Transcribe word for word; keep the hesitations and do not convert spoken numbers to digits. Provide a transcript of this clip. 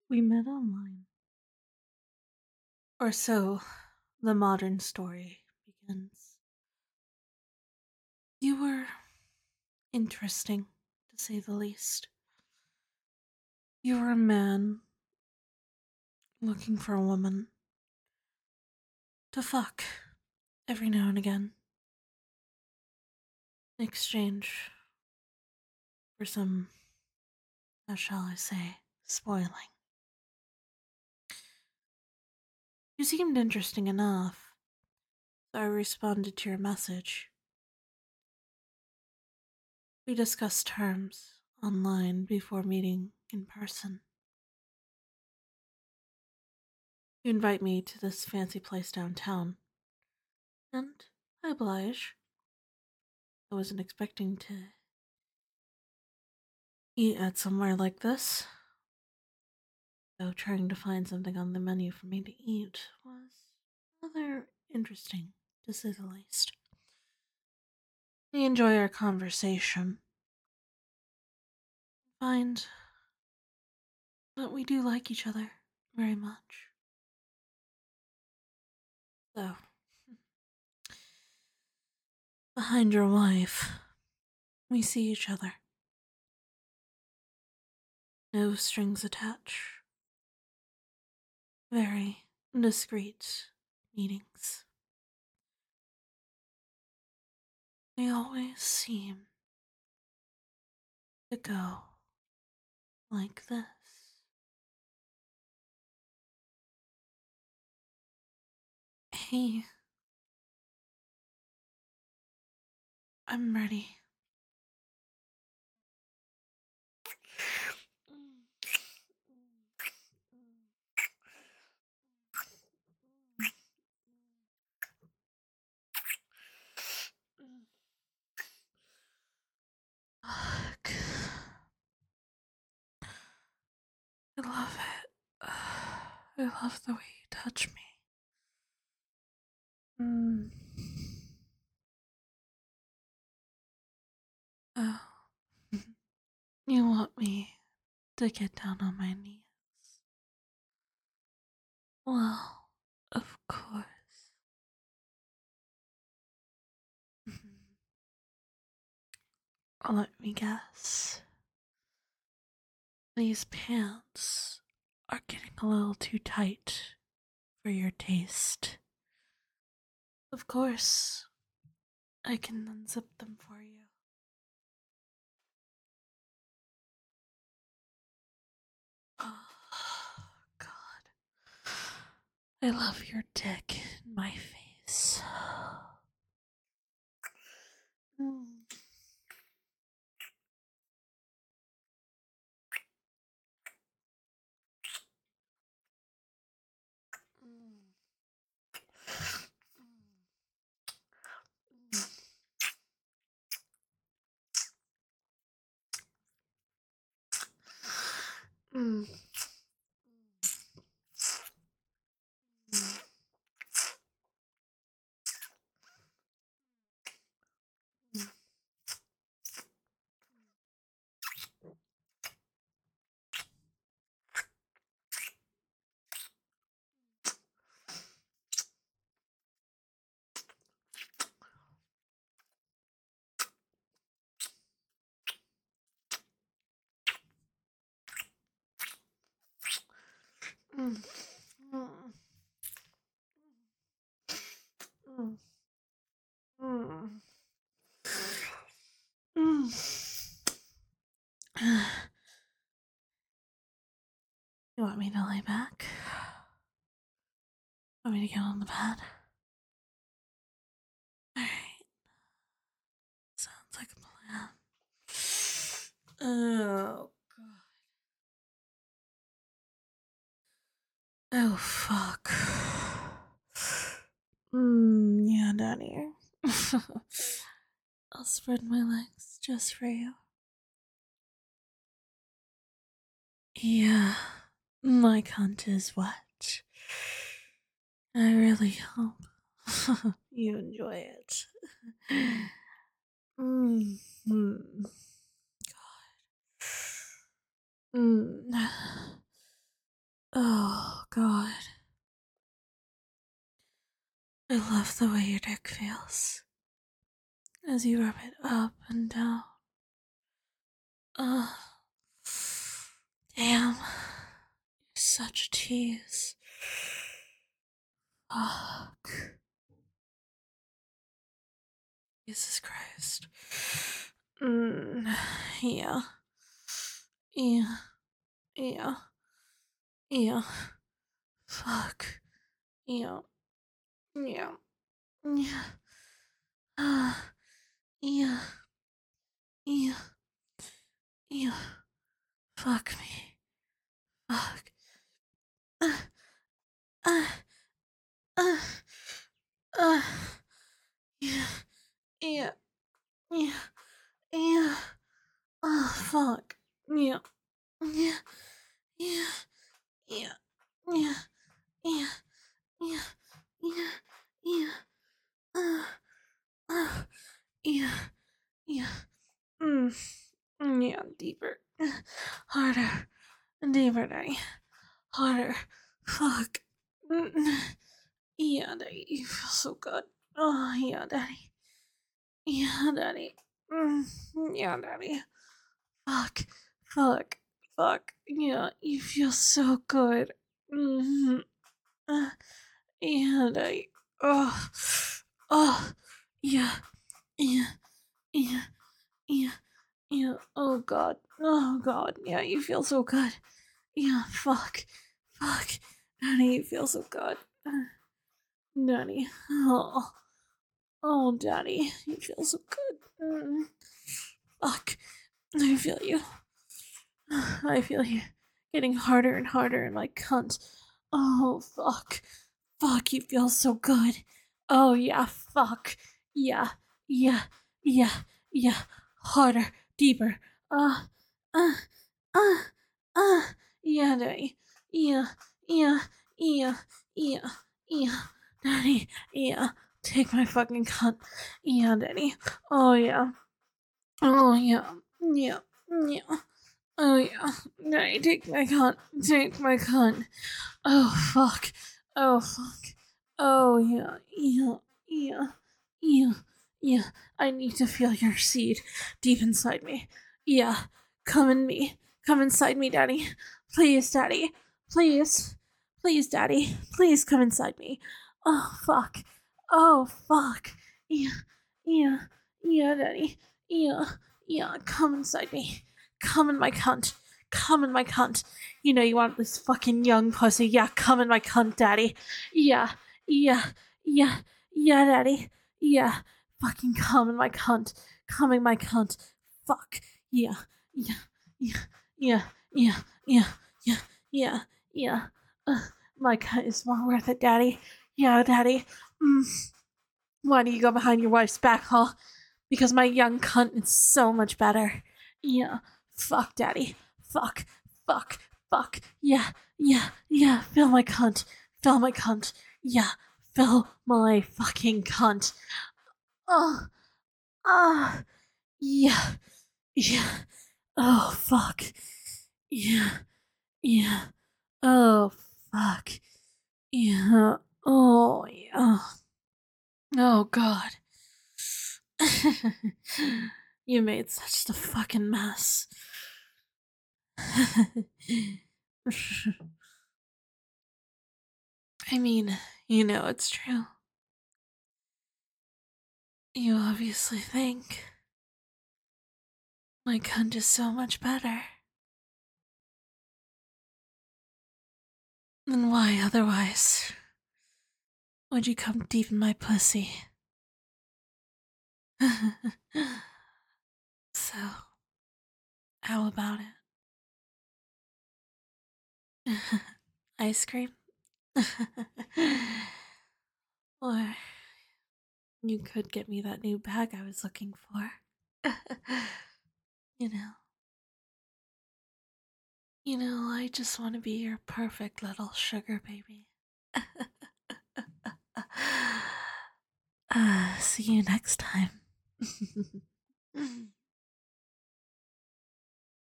We met online. Or so the modern story begins. You were interesting, to say the least. You were a man looking for a woman to fuck every now and again in exchange for some, how shall I say, spoiling. You seemed interesting enough, so I responded to your message. We discussed terms online before meeting in person. You invite me to this fancy place downtown, and I oblige. I wasn't expecting to eat at somewhere like this, so trying to find something on the menu for me to eat was rather interesting, to say the least. We enjoy our conversation. Find that we do like each other very much. So, behind your wife, we see each other. No strings attached. Very discreet meetings. They always seem to go like this. Hey, I'm ready. Fuck. I love it. I love the way you touch me. Mm. Oh. You want me to get down on my knees? Well, of course. Let me guess. These pants are getting a little too tight for your taste. Of course, I can unzip them for you. Oh, God. I love your dick in my face. Mm. Mm. Mm. Mm. Mm. Mm. Mm. You want me to lay back? Want me to get on the bed? Alright. Sounds like a plan. Oh, God. Oh, fuck. Mmm, yeah, Daddy. I'll spread my legs just for you. Yeah, my cunt is wet. I really hope you enjoy it. Mm, mm, God. Mm. I love the way your dick feels as you rub it up and down. Ugh. Damn. You're such a tease. Fuck. Jesus Christ. Mm, yeah. Yeah. Yeah. Yeah. Fuck. Yeah. Yeah. Yeah. Ah. Yeah. Yeah. Yeah. Fuck me. Fuck. Uh, uh, uh, uh. Yeah. Yeah. Yeah. Yeah. Oh, fuck. Yeah. Yeah. Yeah. Yeah. Yeah. Yeah. Yeah. Yeah. Yeah. Uh, uh, yeah. Yeah. Mm. Mm, yeah. Deeper. Harder. Deeper, Daddy. Harder. Fuck. Mm. Yeah, Daddy. You feel so good. Oh, yeah, Daddy. Yeah, Daddy. Mm. Yeah, Daddy. Fuck. Fuck. Fuck. Yeah, you feel so good. Mm-hmm. Uh, and I. Oh. Oh. Yeah. Yeah. Yeah. Yeah. Yeah. Oh, God. Oh, God. Yeah, you feel so good. Yeah, fuck. Fuck. Daddy, you feel so good. Uh, Daddy. Oh. Oh, Daddy. You feel so good. Mm. Fuck. I feel you. I feel you getting harder and harder in my cunt. Oh, fuck. Fuck, you feel so good. Oh, yeah, fuck. Yeah, yeah, yeah, yeah. Harder, deeper. Uh, uh, uh, uh. Yeah, Daddy. Yeah, yeah, yeah, yeah, yeah. Daddy, yeah. Take my fucking cunt. Yeah, Daddy. Oh, yeah. Oh, yeah. Yeah, yeah. Oh yeah, Daddy, take my cunt, take my cunt. Oh fuck, oh fuck, oh yeah, yeah, yeah, yeah, yeah. I need to feel your seed deep inside me. Yeah, come in me, come inside me, Daddy. Please, Daddy, please, please, Daddy, please come inside me. Oh fuck, oh fuck, yeah, yeah, yeah, Daddy, yeah, yeah. Come inside me. Come in my cunt. Come in my cunt. You know you want this fucking young pussy. Yeah, come in my cunt, Daddy. Yeah, yeah, yeah, yeah, Daddy. Yeah, fucking come in my cunt. Come in my cunt. Fuck. Yeah, yeah, yeah, yeah, yeah, yeah, yeah, yeah, yeah. Uh, my cunt is more worth it, Daddy. Yeah, Daddy. Mm. Why do you go behind your wife's back, huh? Because my young cunt is so much better. Yeah. Fuck, Daddy. Fuck. Fuck. Fuck. Yeah. Yeah. Yeah. Fill my cunt. Fill my cunt. Yeah. Fill my fucking cunt. Oh. Ah. Yeah. Yeah. Oh, fuck. Yeah. Yeah. Oh, fuck. Yeah. Oh, yeah. Oh, God. You made such a fucking mess. I mean, you know it's true. You obviously think my cunt is so much better. Then why otherwise would you come deep in my pussy? So, how about it? Ice cream? Or you could get me that new bag I was looking for. you know. You know, I just want to be your perfect little sugar baby. uh, see you next time.